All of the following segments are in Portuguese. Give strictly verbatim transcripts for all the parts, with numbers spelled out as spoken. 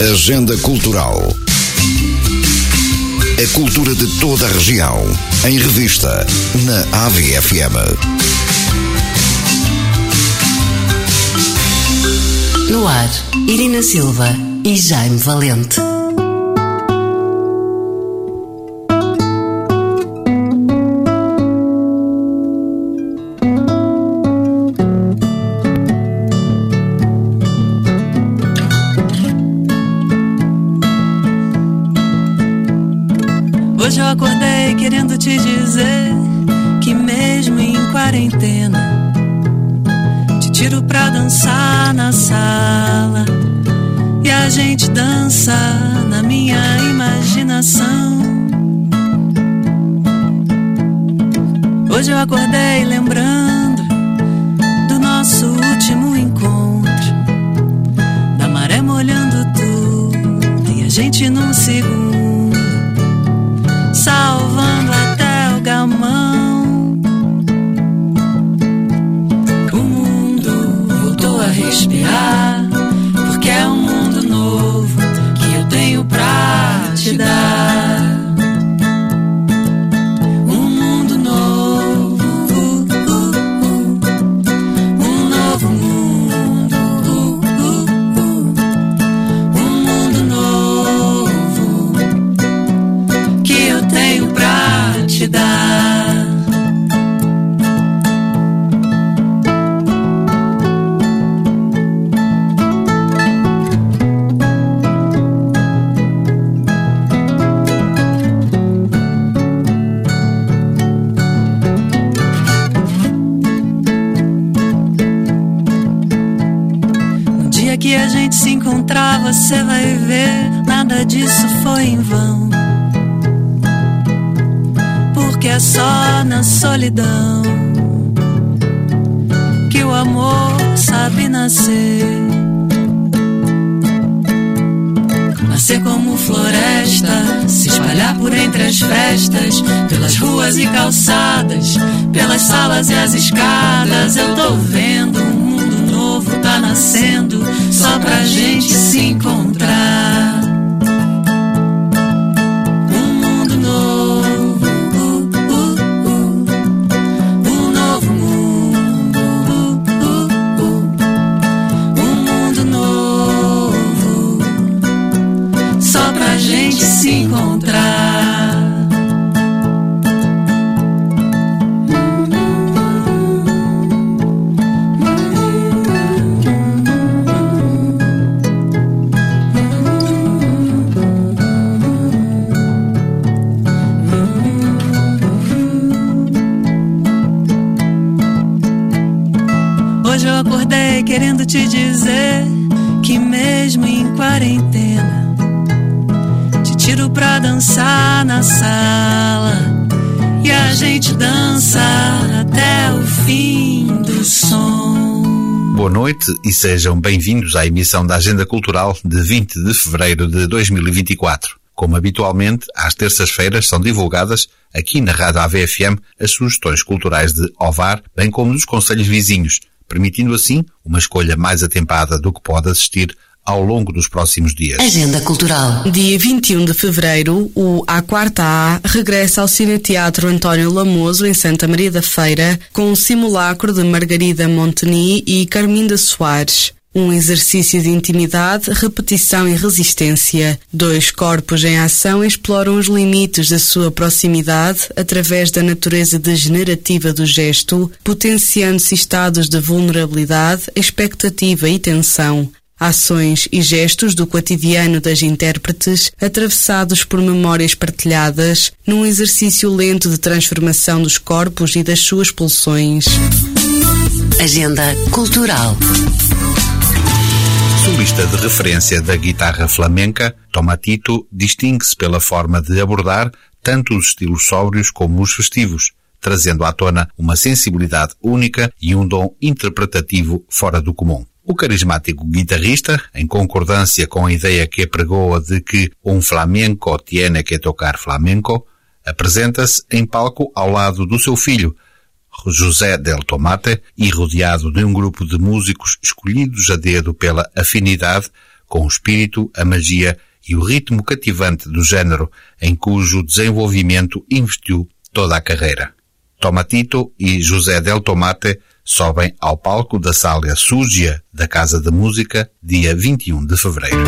Agenda Cultural. A cultura de toda a região, em revista, na A V F M. No ar, Irina Silva e Jaime Valente. Hoje eu acordei querendo te dizer que mesmo em quarentena te tiro pra dançar na sala e a gente dança na minha imaginação. Hoje eu acordei lembrando do nosso último encontro, da maré molhando tudo e a gente num segundo salvando até o gamão. O mundo voltou a respirar, porque é um mundo novo que eu tenho pra te dar. Um mundo novo, uh, uh, uh. Um novo mundo, uh, uh, uh. Um mundo novo que eu tenho pra te dar. No dia que a gente se encontrar, você vai ver, nada disso foi em vão. Que é só na solidão que o amor sabe nascer. Nascer como floresta, se espalhar por entre as festas, pelas ruas e calçadas, pelas salas e as escadas. Eu tô vendo um mundo novo tá nascendo, só pra gente se encontrar. Se encontrar. Hoje eu acordei querendo te dizer que mesmo em quarentena tiro pra dançar na sala e a gente dança até o fim do som. Boa noite e sejam bem-vindos à emissão da Agenda Cultural de vinte de fevereiro de dois mil e vinte e quatro. Como habitualmente, às terças-feiras são divulgadas aqui na Rádio A V F M as sugestões culturais de Ovar, bem como dos concelhos vizinhos, permitindo assim uma escolha mais atempada do que pode assistir ao longo dos próximos dias. Agenda Cultural. Dia vinte e um de fevereiro, o A Quarta A regressa ao Cineteatro António Lamoso, em Santa Maria da Feira, com um simulacro de Margarida Monteni e Carminda Soares. Um exercício de intimidade, repetição e resistência. Dois corpos em ação exploram os limites da sua proximidade através da natureza degenerativa do gesto, potenciando-se estados de vulnerabilidade, expectativa e tensão. Ações e gestos do cotidiano das intérpretes, atravessados por memórias partilhadas, num exercício lento de transformação dos corpos e das suas pulsões. Agenda Cultural. Solista de referência da guitarra flamenca, Tomatito distingue-se pela forma de abordar tanto os estilos sóbrios como os festivos, trazendo à tona uma sensibilidade única e um dom interpretativo fora do comum. O carismático guitarrista, em concordância com a ideia que apregoa de que um flamenco tiene que tocar flamenco, apresenta-se em palco ao lado do seu filho, José del Tomate, e rodeado de um grupo de músicos escolhidos a dedo pela afinidade com o espírito, a magia e o ritmo cativante do género em cujo desenvolvimento investiu toda a carreira. Tomatito e José Del Tomate sobem ao palco da Sala Súgia da Casa da Música, dia vinte e um de fevereiro.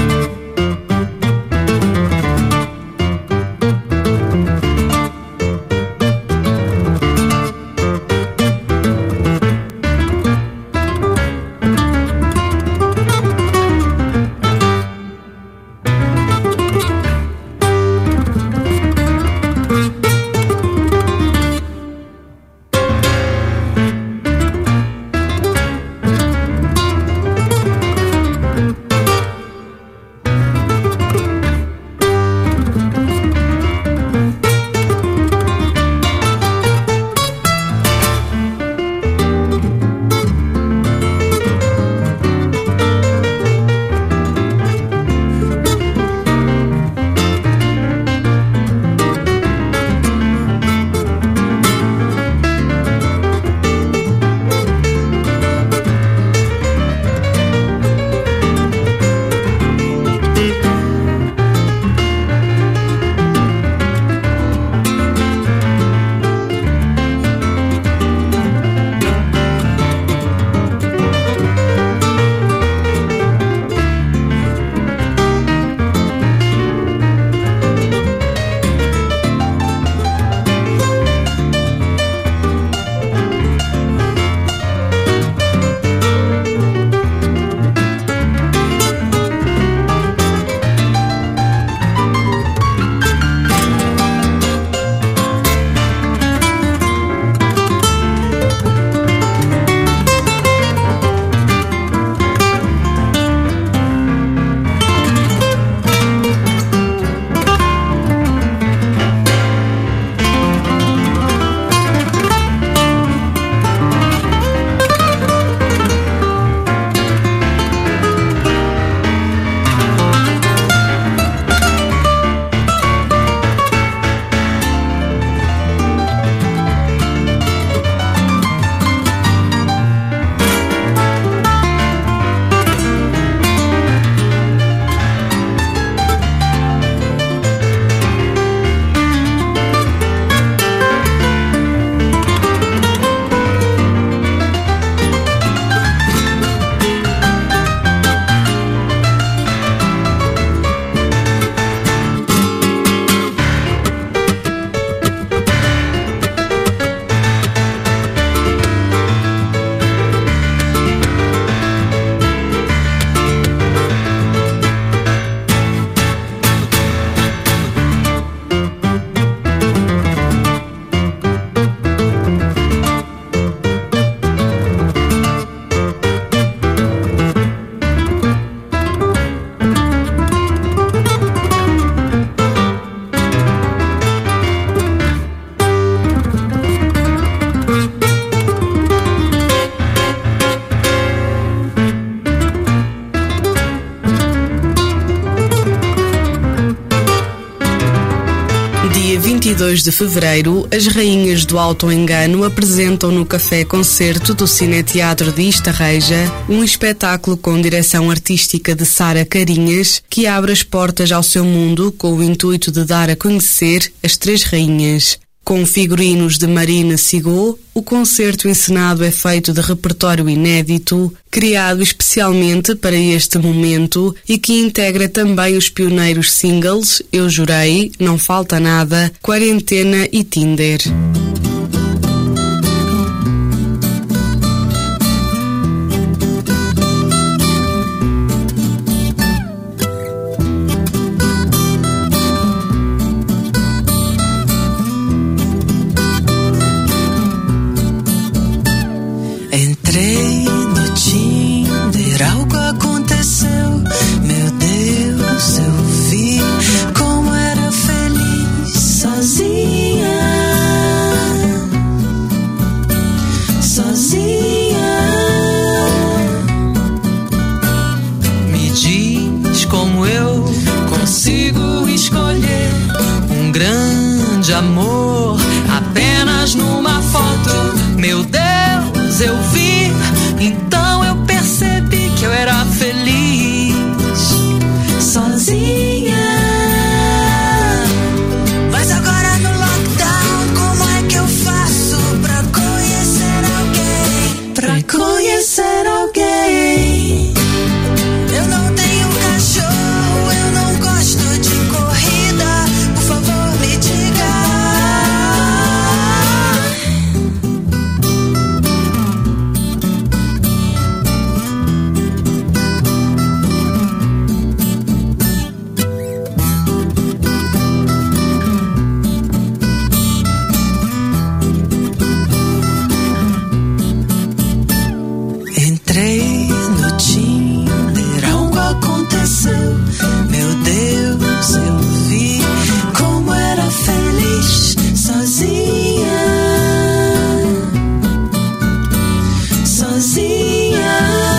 vinte e dois de fevereiro, as Rainhas do Alto Engano apresentam no Café Concerto do Cineteatro de Istarreja um espetáculo com direção artística de Sara Carinhas, que abre as portas ao seu mundo com o intuito de dar a conhecer as três rainhas. Com figurinos de Marina Sigô, o concerto encenado é feito de repertório inédito, criado especialmente para este momento e que integra também os pioneiros singles Eu Jurei, Não Falta Nada, Quarentena e Tinder. Amor, apenas numa foto, meu Deus, eu vi, então eu percebi que eu era feliz. aconteceu. Meu Deus, eu vi como era feliz sozinha, sozinha.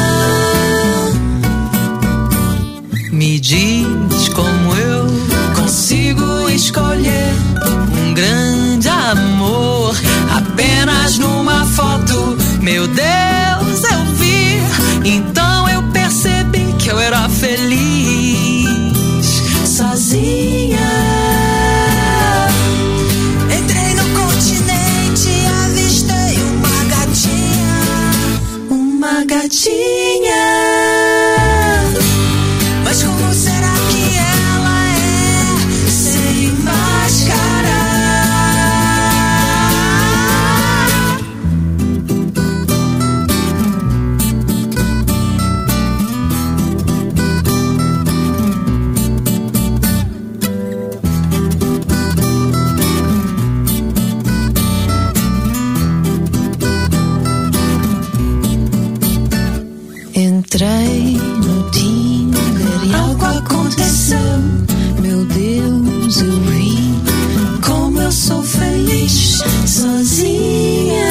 Me diz como eu consigo escolher um grande amor apenas numa foto. Meu Deus, eu vi, então eu percebi que eu era feliz sozinha. Entrei no continente e avistei uma gatinha, uma gatinha. Mas como será que ela é sem máscara? Entrei no Tinder e algo aconteceu. Meu Deus, eu vi como eu sou feliz sozinha.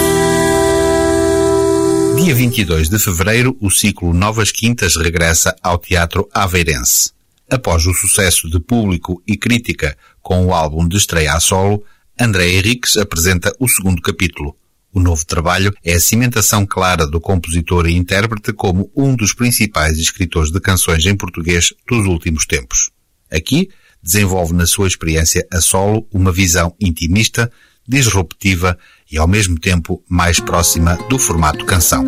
Dia vinte e dois de fevereiro, o ciclo Novas Quintas regressa ao Teatro Aveirense. Após o sucesso de público e crítica com o álbum de estreia a solo, André Henriques apresenta o segundo capítulo. O novo trabalho é a cimentação clara do compositor e intérprete como um dos principais escritores de canções em português dos últimos tempos. Aqui, desenvolve na sua experiência a solo uma visão intimista, disruptiva e ao mesmo tempo mais próxima do formato canção.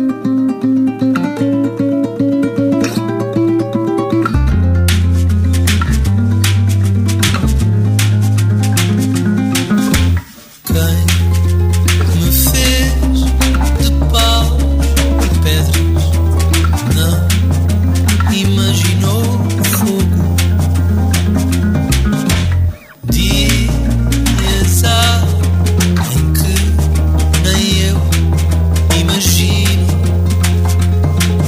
Imagino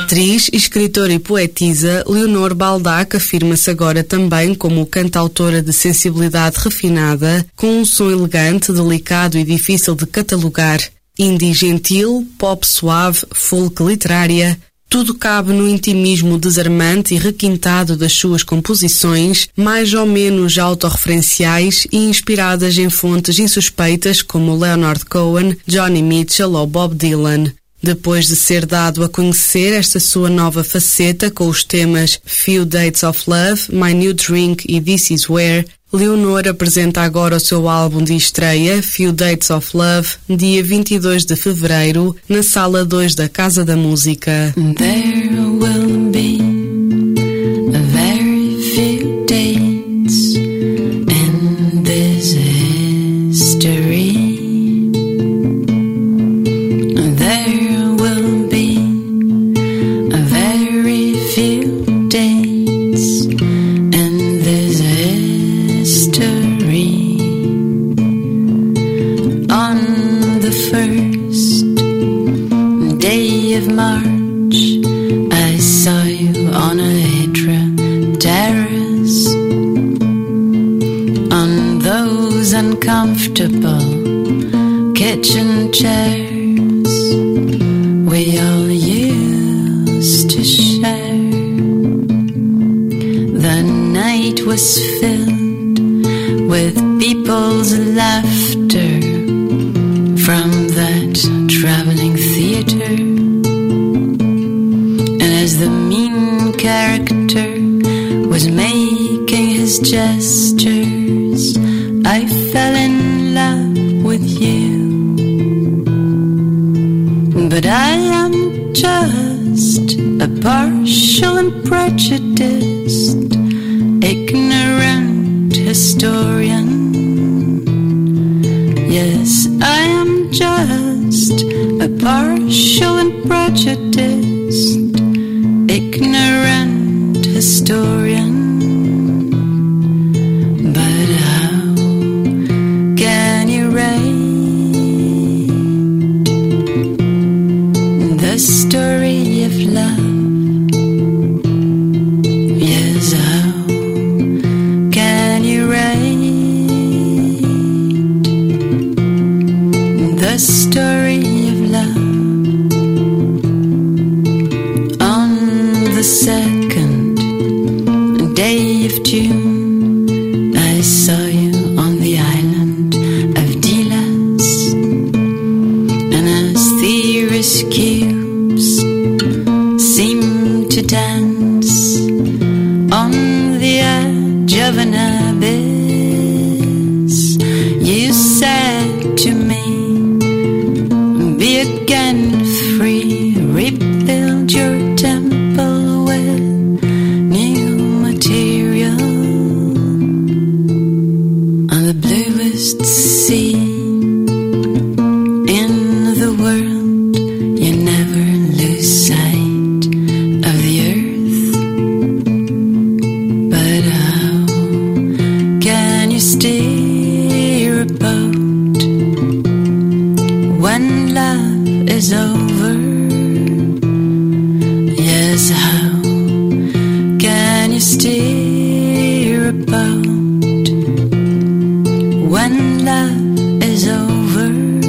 Atriz, escritora e poetisa, Leonor Baldac afirma-se agora também como cantautora de sensibilidade refinada, com um som elegante, delicado e difícil de catalogar. Indie gentil, pop suave, folk literária, tudo cabe no intimismo desarmante e requintado das suas composições, mais ou menos autorreferenciais e inspiradas em fontes insuspeitas como Leonard Cohen, Johnny Mitchell ou Bob Dylan. Depois de ser dado a conhecer esta sua nova faceta com os temas Few Dates of Love, My New Drink e This Is Where, Leonor apresenta agora o seu álbum de estreia, Few Dates of Love, dia vinte e dois de fevereiro, na Sala dois da Casa da Música. There will be a very few dates in this history. There will be a very few dates in this history. On the first day of March, I saw you on a Hydra terrace. On those uncomfortable kitchen chairs we all used to share. The night was filled with people's laughter from that traveling theater. And as the mean character was making his gestures, I fell in love with you. But I am just a partial and prejudiced, ignorant historian. Yes, I am just a partial and prejudiced, ignorant historian. But how can you rate the story of love? Yes, how can you rate the story of love? On the second day of June, I saw you on the island of Delos, and as the iris cubes seemed to dance on the edge of an abyss, you said to me, be again free, rebuild your temple with new material. On the bluest sea in the world, you never lose sight of the earth. But how can you steer a boat when love is over? Yes, how can you steer a boat when love is over?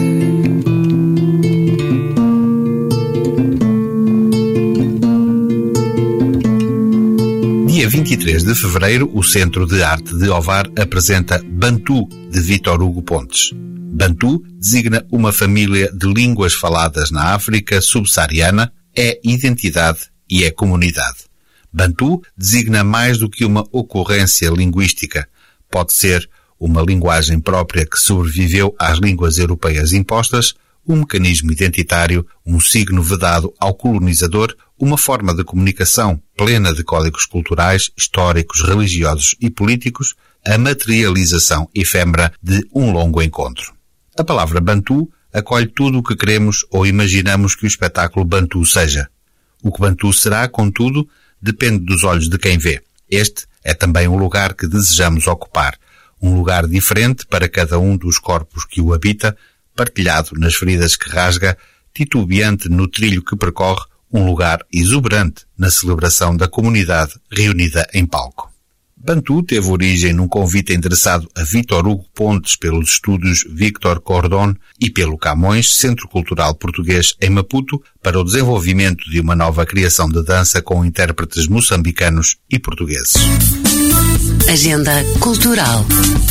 Dia vinte e três de fevereiro, o Centro de Arte de Ovar apresenta Bantu, de Vítor Hugo Pontes. Bantu designa uma família de línguas faladas na África subsaariana, é identidade e é comunidade. Bantu designa mais do que uma ocorrência linguística. Pode ser uma linguagem própria que sobreviveu às línguas europeias impostas, um mecanismo identitário, um signo vedado ao colonizador, uma forma de comunicação plena de códigos culturais, históricos, religiosos e políticos, a materialização efêmera de um longo encontro. A palavra Bantu acolhe tudo o que queremos ou imaginamos que o espetáculo Bantu seja. O que Bantu será, contudo, depende dos olhos de quem vê. Este é também um lugar que desejamos ocupar, um lugar diferente para cada um dos corpos que o habita, partilhado nas feridas que rasga, titubeante no trilho que percorre, um lugar exuberante na celebração da comunidade reunida em palco. Bantu teve origem num convite endereçado a Vítor Hugo Pontes pelos estúdios Victor Cordon e pelo Camões, Centro Cultural Português em Maputo, para o desenvolvimento de uma nova criação de dança com intérpretes moçambicanos e portugueses. Agenda Cultural.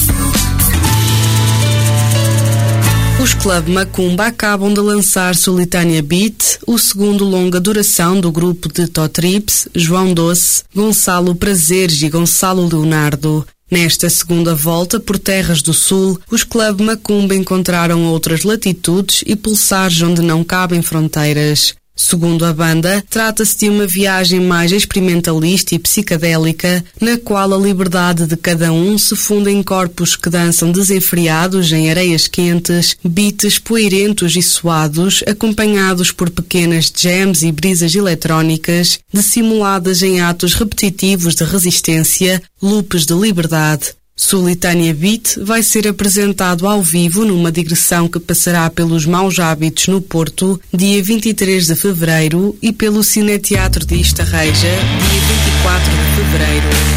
Os Club Macumba acabam de lançar Solitânia Beat, o segundo longa duração do grupo de Totrips, João Doce, Gonçalo Prazeres e Gonçalo Leonardo. Nesta segunda volta por terras do sul, os Club Macumba encontraram outras latitudes e pulsares onde não cabem fronteiras. Segundo a banda, trata-se de uma viagem mais experimentalista e psicadélica, na qual a liberdade de cada um se funde em corpos que dançam desenfreados em areias quentes, beats poeirentos e suados, acompanhados por pequenas jams e brisas eletrónicas, dissimuladas em atos repetitivos de resistência, loops de liberdade. Solitânia Beat vai ser apresentado ao vivo numa digressão que passará pelos Maus Hábitos no Porto, dia vinte e três de fevereiro, e pelo Cineteatro de Estarreja, dia vinte e quatro de fevereiro.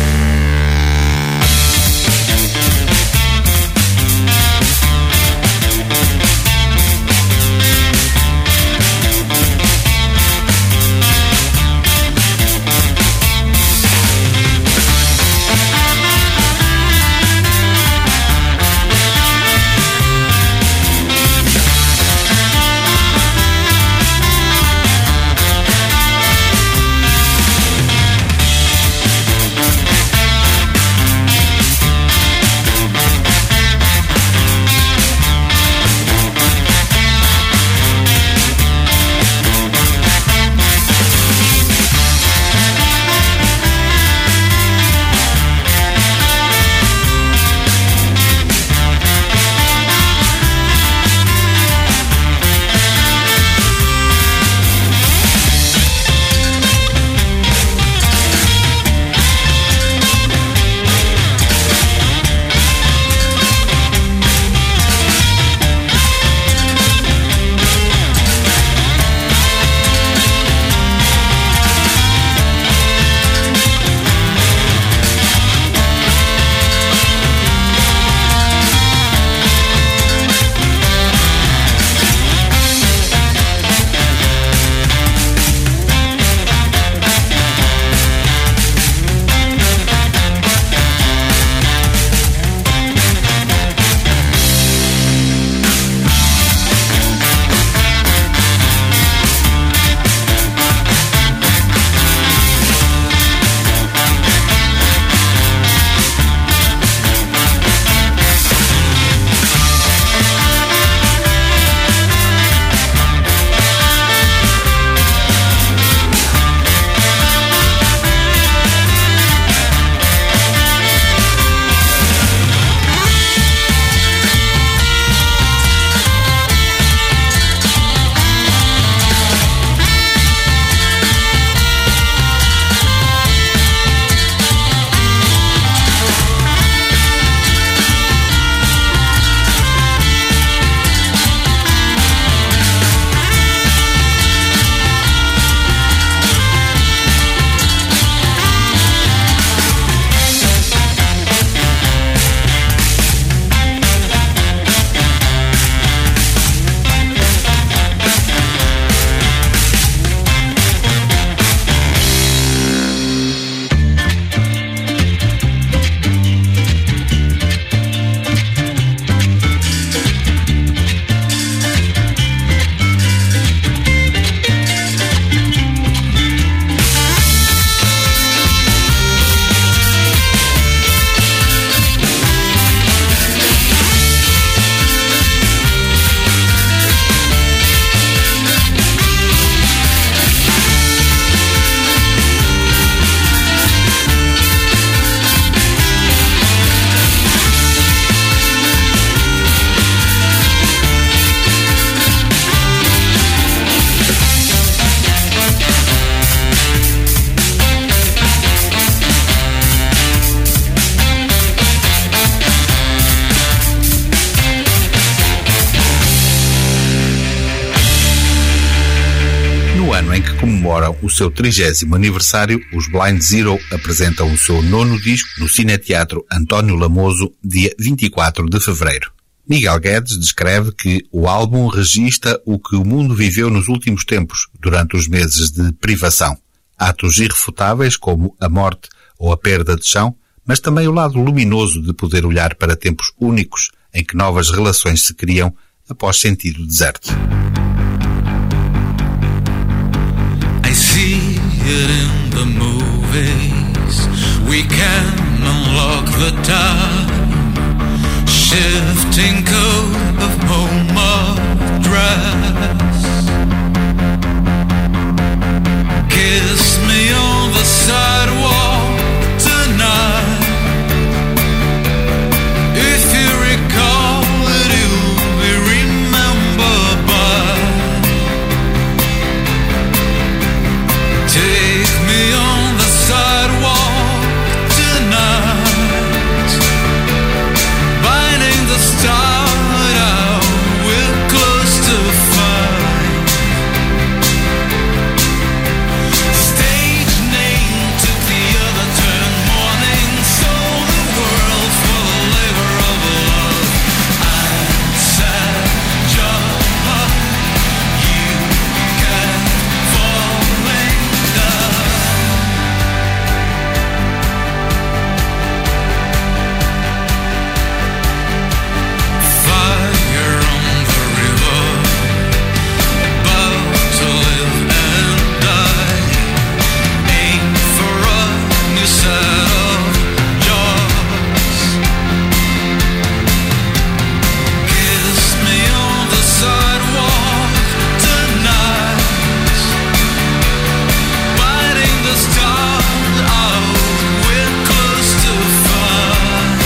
comemoram o seu trigésimo aniversário, os Blind Zero apresentam o seu nono disco no Cineteatro António Lamoso, dia vinte e quatro de fevereiro. Miguel Guedes descreve que o álbum registra o que o mundo viveu nos últimos tempos, durante os meses de privação. Atos irrefutáveis como a morte ou a perda de chão, mas também o lado luminoso de poder olhar para tempos únicos em que novas relações se criam após sentido deserto. I see it in the movies. We can unlock the time. Shifting code of home address. Kiss me on the sidewalk tonight. If you recall it, you'll be remembered by. Take me on the sidewalk tonight. Binding the start out, we're close to find. Stage name took the other turn. Morning sold the world for the labor of love. I said, John, you kept falling down. Fire on the river, about to live and die. Aim for a new set of jaws. Kiss me on the sidewalk tonight. Biting the stars out, we're close to find.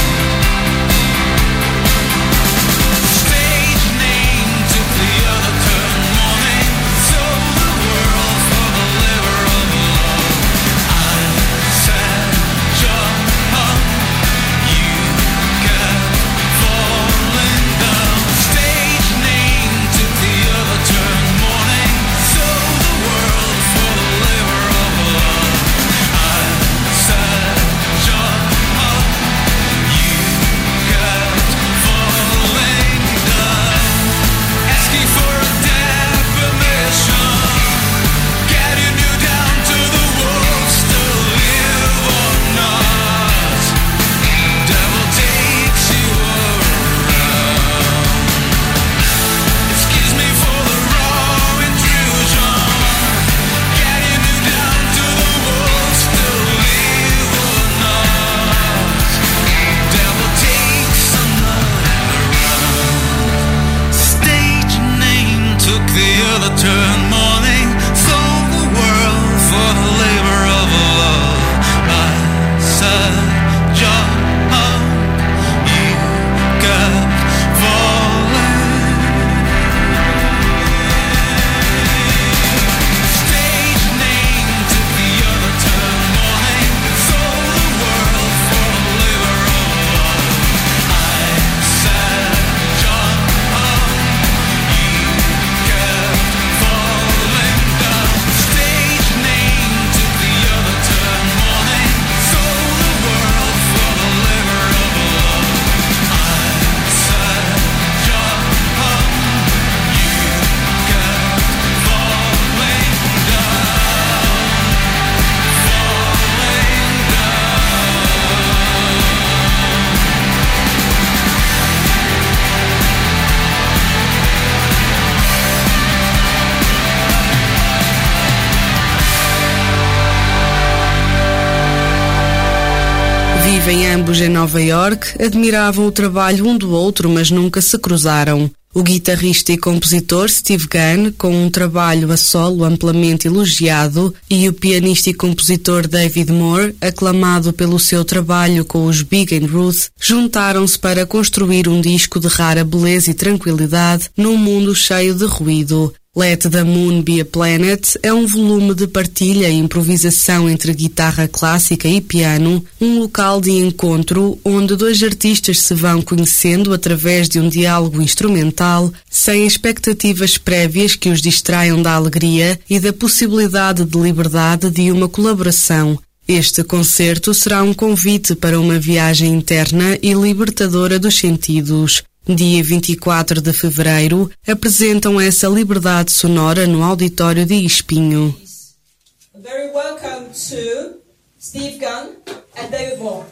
Stage name took the other turn. Morning sold the world for the labor of love. I said, John, you kept falling down. Stage name took the other turn. Morning sold the world for the labor of love. I said, John, you kept falling down. Asking for a defamation. Getting you down to the wolves to live or not. Devil takes you around. Excuse me for the raw intrusion. Getting you down to the wolves to live or not. Devil takes another round. Stage name took the other turn. Morning sold the world for the labor of love. I said, John, you kept falling. Stage name took the other turn. Morning sold the world for the labor of love. I said, John, you kept falling down. Stage name took the other turn. Morning sold the world for the labor of love. I said, John, you kept falling down, falling Vivem ambos em Nova York, admiravam o trabalho um do outro, mas nunca se cruzaram. O guitarrista e compositor Steve Gunn, com um trabalho a solo amplamente elogiado, e o pianista e compositor David Moore, aclamado pelo seu trabalho com os Big and Ruth, juntaram-se para construir um disco de rara beleza e tranquilidade num mundo cheio de ruído. Let the Moon Be a Planet é um volume de partilha e improvisação entre guitarra clássica e piano, um local de encontro onde dois artistas se vão conhecendo através de um diálogo instrumental, sem expectativas prévias que os distraiam da alegria e da possibilidade de liberdade de uma colaboração. Este concerto será um convite para uma viagem interna e libertadora dos sentidos. Dia vinte e quatro de fevereiro, apresentam essa liberdade sonora no auditório de Espinho. Very welcome to Steve Gunn and David Moore.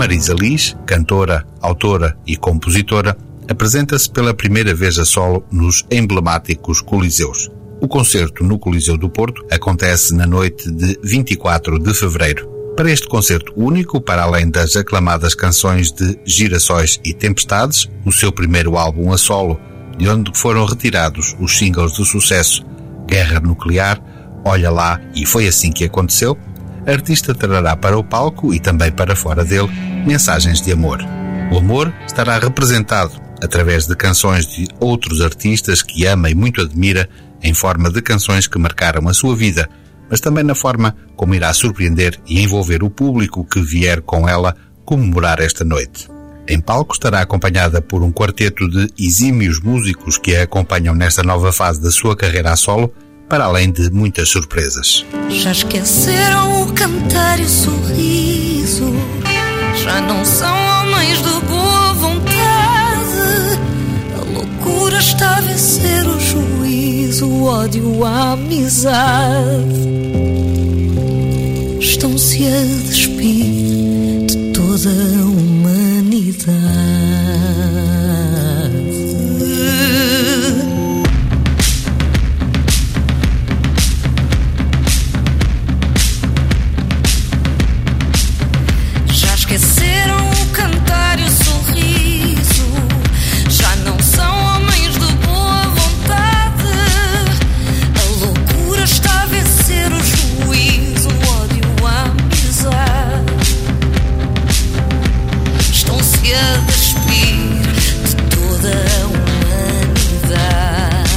Marisa Liz, cantora, autora e compositora, apresenta-se pela primeira vez a solo nos emblemáticos Coliseus. O concerto no Coliseu do Porto acontece na noite de vinte e quatro de fevereiro. Para este concerto único, para além das aclamadas canções de Girassóis e Tempestades, o seu primeiro álbum a solo, de onde foram retirados os singles de sucesso Guerra Nuclear, Olha Lá e Foi Assim Que Aconteceu, a artista trará para o palco e também para fora dele mensagens de amor. O amor estará representado através de canções de outros artistas que ama e muito admira, em forma de canções que marcaram a sua vida, mas também na forma como irá surpreender e envolver o público que vier com ela comemorar esta noite. Em palco estará acompanhada por um quarteto de exímios músicos que a acompanham nesta nova fase da sua carreira a solo, para além de muitas surpresas. Já esqueceram o cantar e o sorriso, já não são homens de boa vontade, a loucura está a vencer o juízo, o ódio, a amizade. Estão-se a despir de toda a humanidade. Já esqueceram o cantar e o sorriso, já não são homens de boa vontade, a loucura está a vencer o juízo, o ódio, a amizade. Estão-se a despir de toda a humanidade.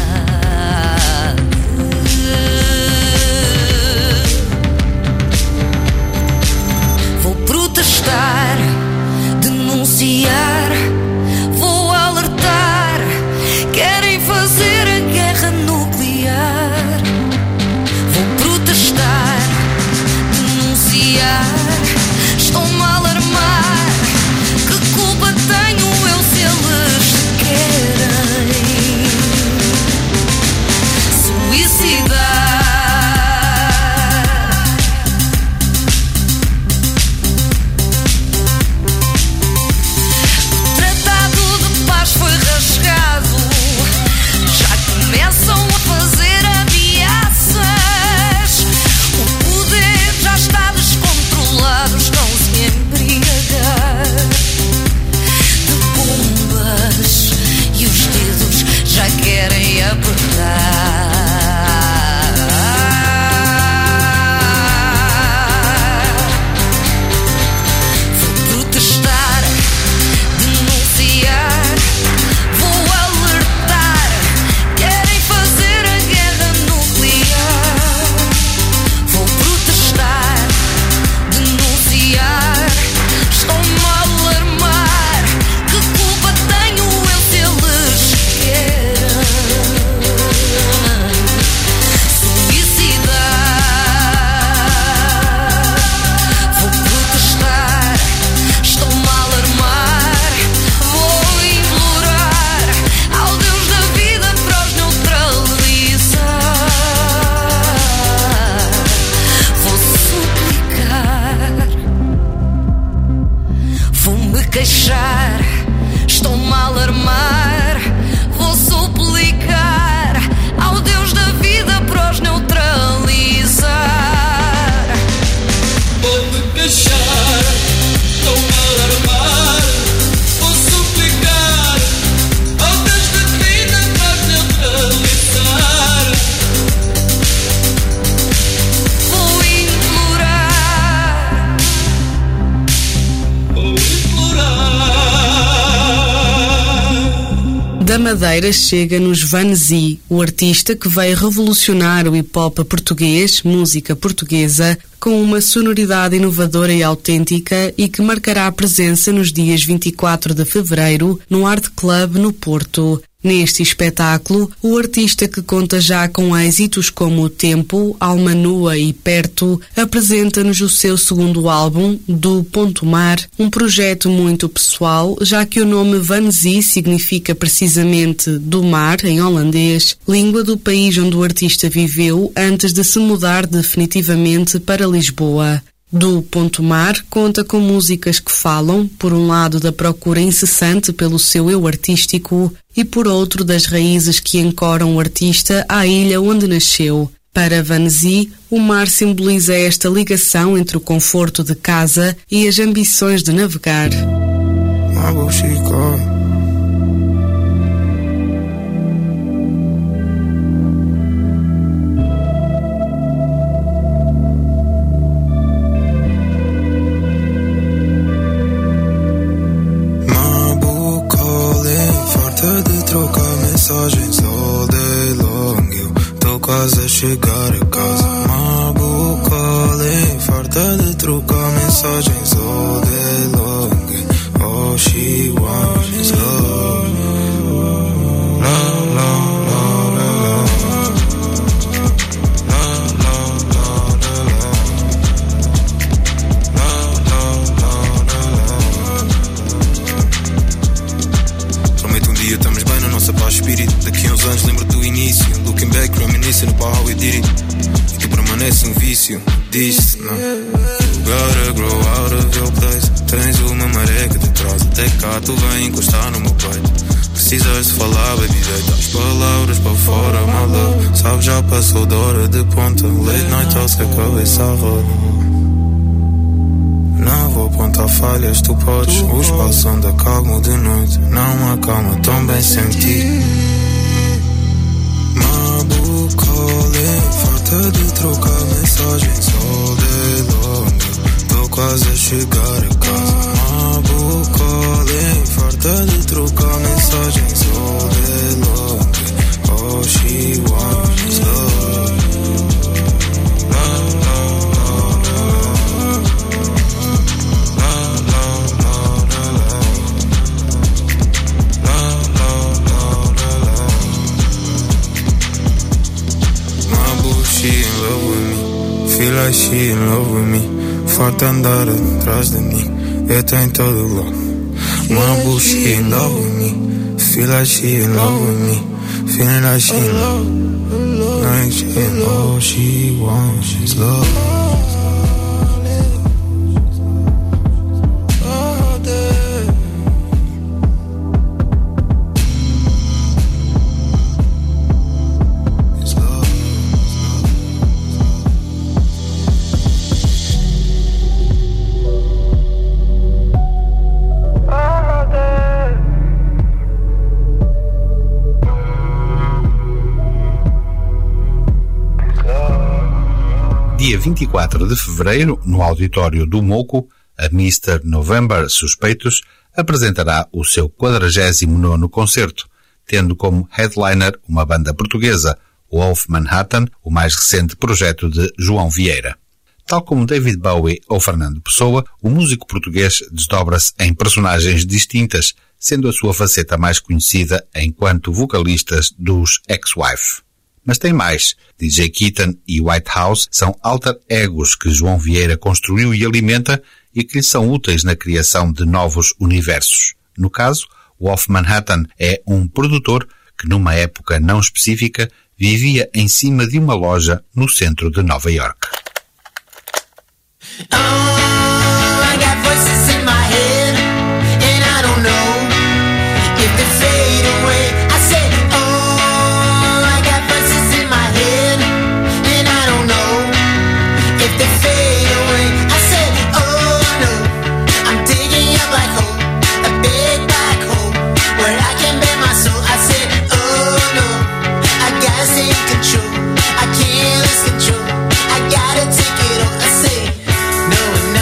Vou protestar, denunciar, vou alertar. Querem fazer a guerra nuclear. Vou protestar, denunciar, estão-me a alarmar. Que culpa tenho eu se eles querem suicidar? O tratado de paz foi rasgado, já começam a fazer ameaças. O poder já está descontrolado, estão-se a embriagar de bombas e os dedos já querem apertar. Vou protestar, denunciar, vou alertar. Querem fazer a guerra nuclear. Vou protestar, denunciar, estão-me a alarmar. Que culpa tenho eu se eles querem suicidar? Vou protestar, estão-me a alarmar. Vou implorar ao Deus da vida para os neutralizar. Vou suplicar, vou-me queixar, estão-me a alarmar. Vou suplicar ao Deus da vida para os neutralizar. Vou-me queixar, estou-me a alarmar. Vou suplicar ao Deus da vida para neutralizar. Vou implorar, Vou implorar. Da Madeira chega-nos Vanzi, o artista que veio revolucionar o hip-hop português, música portuguesa, com uma sonoridade inovadora e autêntica e que marcará a presença nos dias vinte e quatro de fevereiro no Art Club no Porto. Neste espetáculo, o artista, que conta já com êxitos como O Tempo, Alma Nua e Perto, apresenta-nos o seu segundo álbum, Do Ponto Mar, um projeto muito pessoal, já que o nome Vanzi significa precisamente do mar em holandês, língua do país onde o artista viveu antes de se mudar definitivamente para Lisboa. Do Ponto Mar conta com músicas que falam, por um lado, da procura incessante pelo seu eu artístico e, por outro, das raízes que ancoram o artista à ilha onde nasceu. Para Vanzi, o mar simboliza esta ligação entre o conforto de casa e as ambições de navegar. Mensagens all day long, eu tô quase a chegar a casa. Mabu calling, farta de trocar mensagens all day long. All she wants is love. Love, love, love, love. Love, love, love, love. Love, love, love. Prometo um dia estamos bem na nossa paz espírito. Daqui a uns anos lembro do início. Looking back, reminiscing about how we did it. E tu permanece um vício. Diz-te, não. You gotta grow out of your place. Tens uma maré que te traz até cá. Tu vem encostar no meu peito. Precisas de falar, baby, deita as palavras para fora, my love. Sabe, já passou da hora de ponta. Late night talks que a cabeça roda. Não vou apontar falhas, tu podes. O espaço anda calmo de noite. Não há calma tão bem sem ti. Mabu calling, falta de trocar mensagens all day long. Tô quase a chegar a casa. Mabu calling, falta de trocar mensagens all day long. All she wants is love. Love, love, love, love. Love, love, love, love. Love, love, love, love. Mabu, she in love with me. Feel like she in love with me. Falta andar atrás de mim. Eu tô em todo lado. Mabu, she in love with me. Feel like she in love with me. Feeling like she in love. Like she in love. All she wants is love. Dia vinte e quatro de fevereiro, no auditório do Moco, a mister November Suspeitos apresentará o seu quadragésimo nono concerto, tendo como headliner uma banda portuguesa, Wolf Manhattan, o mais recente projeto de João Vieira. Tal como David Bowie ou Fernando Pessoa, o músico português desdobra-se em personagens distintas, sendo a sua faceta mais conhecida enquanto vocalistas dos Ex-Wife. Mas tem mais. D J Keaton e Whitehouse são alter egos que João Vieira construiu e alimenta e que lhe são úteis na criação de novos universos. No caso, Wolf Manhattan é um produtor que, numa época não específica, vivia em cima de uma loja no centro de Nova York. I can't lose control. I gotta take it all. I say no.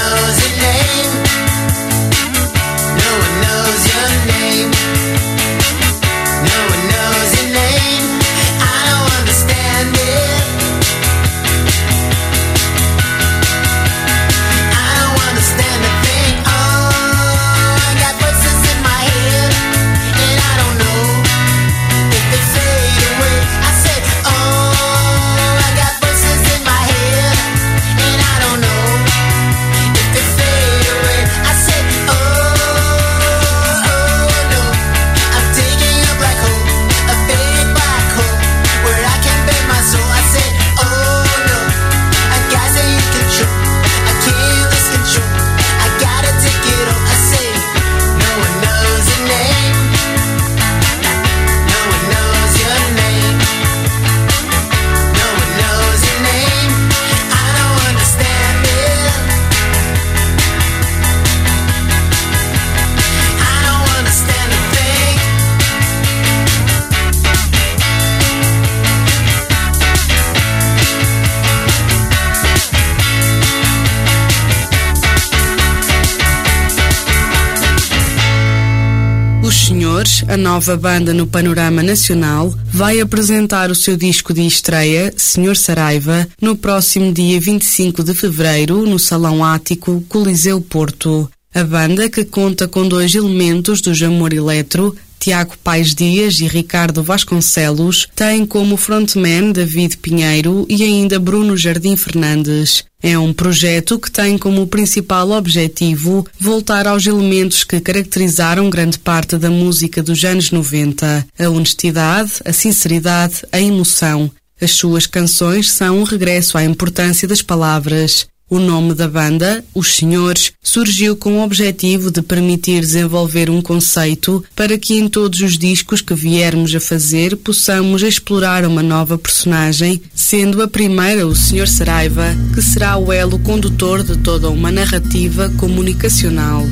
Senhores, a nova banda no panorama nacional, vai apresentar o seu disco de estreia, Senhor Saraiva, no próximo dia vinte e cinco de fevereiro, no Salão Ático, Coliseu Porto. A banda, que conta com dois elementos do Jamor Eletro, Tiago Paes Dias e Ricardo Vasconcelos, tem como frontman David Pinheiro e ainda Bruno Jardim Fernandes. É um projeto que tem como principal objetivo voltar aos elementos que caracterizaram grande parte da música dos anos noventa: a honestidade, a sinceridade, a emoção. As suas canções são um regresso à importância das palavras. O nome da banda, Os Senhores, surgiu com o objetivo de permitir desenvolver um conceito para que em todos os discos que viermos a fazer possamos explorar uma nova personagem, sendo a primeira o senhor Saraiva, que será o elo condutor de toda uma narrativa comunicacional.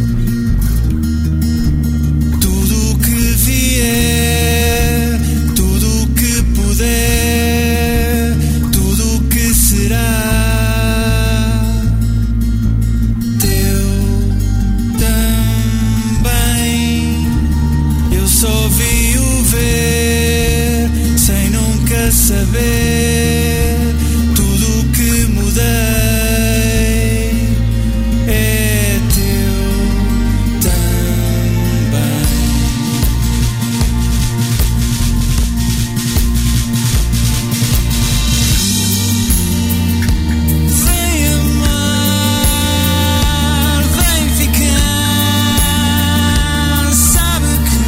Tudo o que vier, tudo o que puder, tudo o que será só vi-o ver, sem nunca saber tudo o que mudei é teu também. Vem amar, vem ficar, sabe que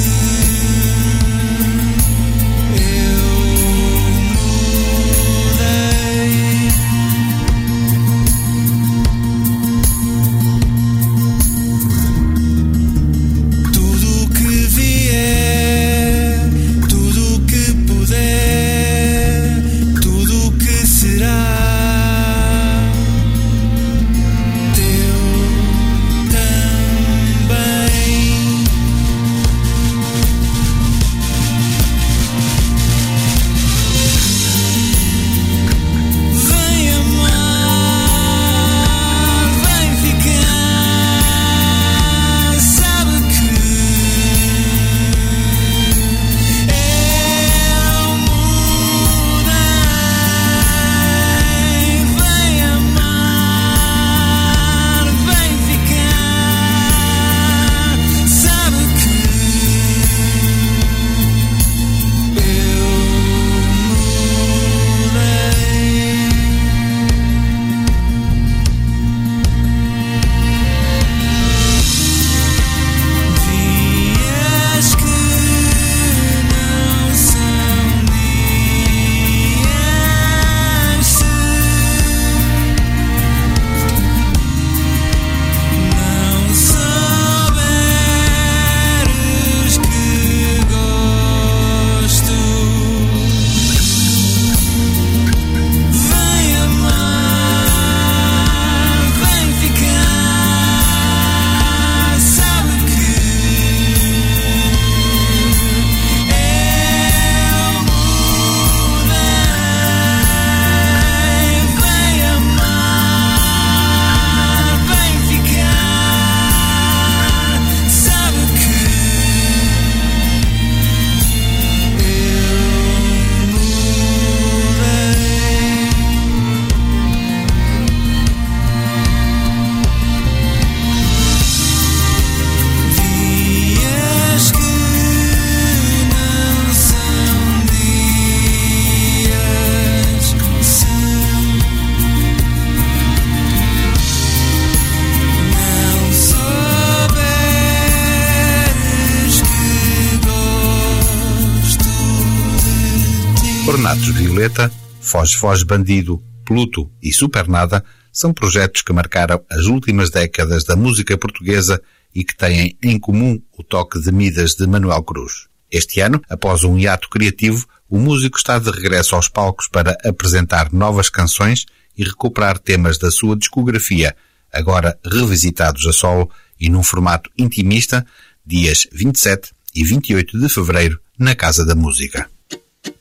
Ornatos Violeta, Foz Foz Bandido, Pluto e Supernada são projetos que marcaram as últimas décadas da música portuguesa e que têm em comum o toque de Midas de Manuel Cruz. Este ano, após um hiato criativo, o músico está de regresso aos palcos para apresentar novas canções e recuperar temas da sua discografia, agora revisitados a solo e num formato intimista, dias vinte e sete e vinte e oito de fevereiro, na Casa da Música.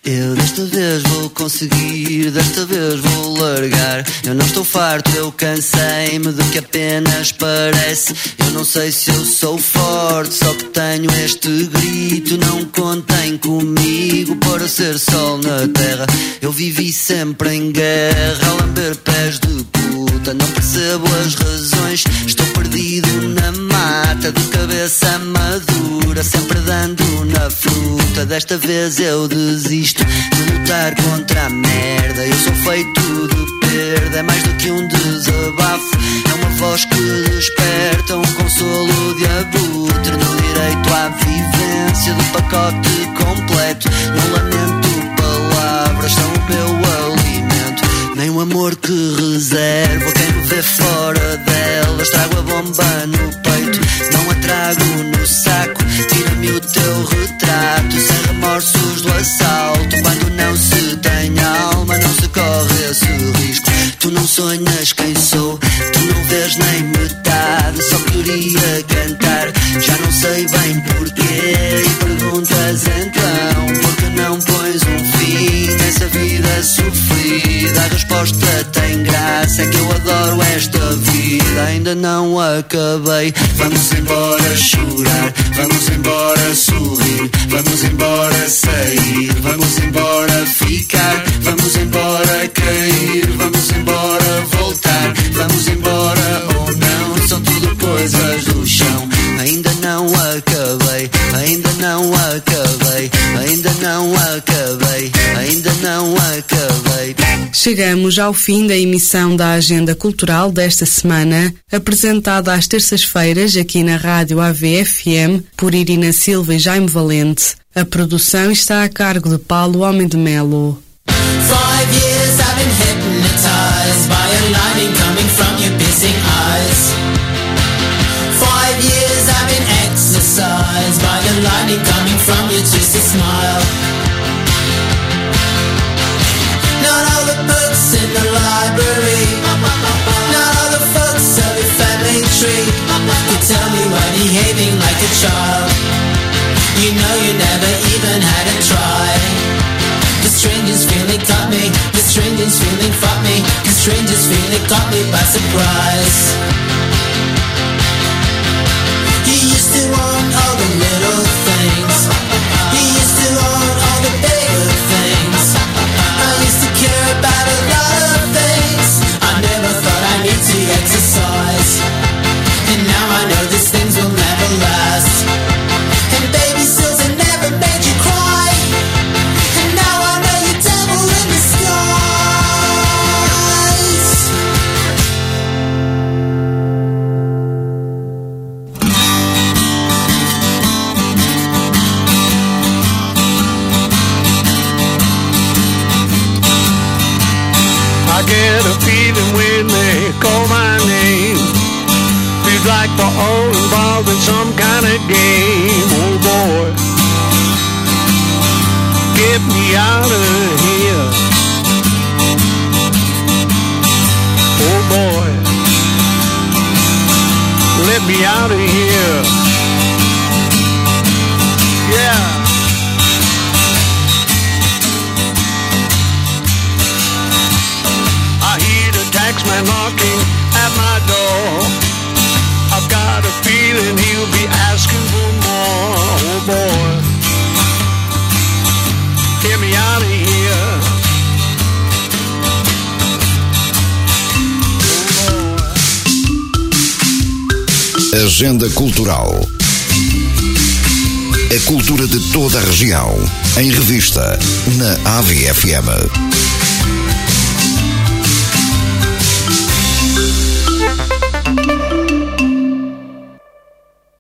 Eu desta vez vou conseguir, desta vez vou largar. Eu não estou farto, eu cansei-me do que apenas parece. Eu não sei se eu sou forte, só que tenho este grito. Não contem comigo para ser sol na terra. Eu vivi sempre em guerra, a lamber pés de puta. Não percebo as razões, estou perdido na mata, de cabeça madura, sempre dando na fruta. Desta vez eu desisto de lutar contra a merda. Eu sou feito de perda, é mais do que um desabafo. É uma voz que desperta um consolo de abutre. No direito à vivência do pacote completo. Não lamento palavras, são o meu alimento. Nem o amor que reservo a quem me vê fora delas. Trago a bomba no peito, não a trago no saco. Tira-me o teu retrato, sem remorsos do assalto. Quando não se tem alma, não se corre esse risco. Tu não sonhas quem sou, tu não vês nem metade. Só queria cantar, já não sei bem porquê. E perguntas então, por que não pões um fim nessa vida sofrida? A resposta tem graça, é que eu adoro esta vida. Ainda não acabei, vamos embora chorar, vamos embora sorrir, vamos embora sair, vamos embora ficar, vamos embora cair, vamos embora voltar, vamos embora ou não, são tudo coisas do chão. Ainda não acabei, ainda não acabei, ainda não acabei, ainda não acabei. Chegamos ao fim da emissão da Agenda Cultural desta semana, apresentada às terças-feiras aqui na Rádio A V F M por Irina Silva e Jaime Valente. A produção está a cargo de Paulo Homem de Melo. Five years I've been hypnotized by a lighting coming from your piercing eyes. Five years I've been exercised by the lighting coming from your twisted smile. Not all the books in the library, not all the photos of your family tree could tell me why behaving like a child. You know you never even had a try. The strangest feeling caught me, the strangest feeling fought me, the strangest feeling caught me by surprise. You used to own all the little things, you used to own all the bigger things. I used to care about a lot of things, I never thought I need to exercise. And now I know these things will never last. And baby seals have never made you cry. And now I know you're devil in disguise. I get a feeling when they call my name. Feels like we're all involved in some kind of game. Oh boy, get me out of here. Oh boy, let me out of here. Yeah. I hear the taxman knocking at my door. I've got a feeling he'll be asking for more. Oh boy, get me out of here. Oh Agenda Cultural. A cultura de toda a região, em revista, na A V F M.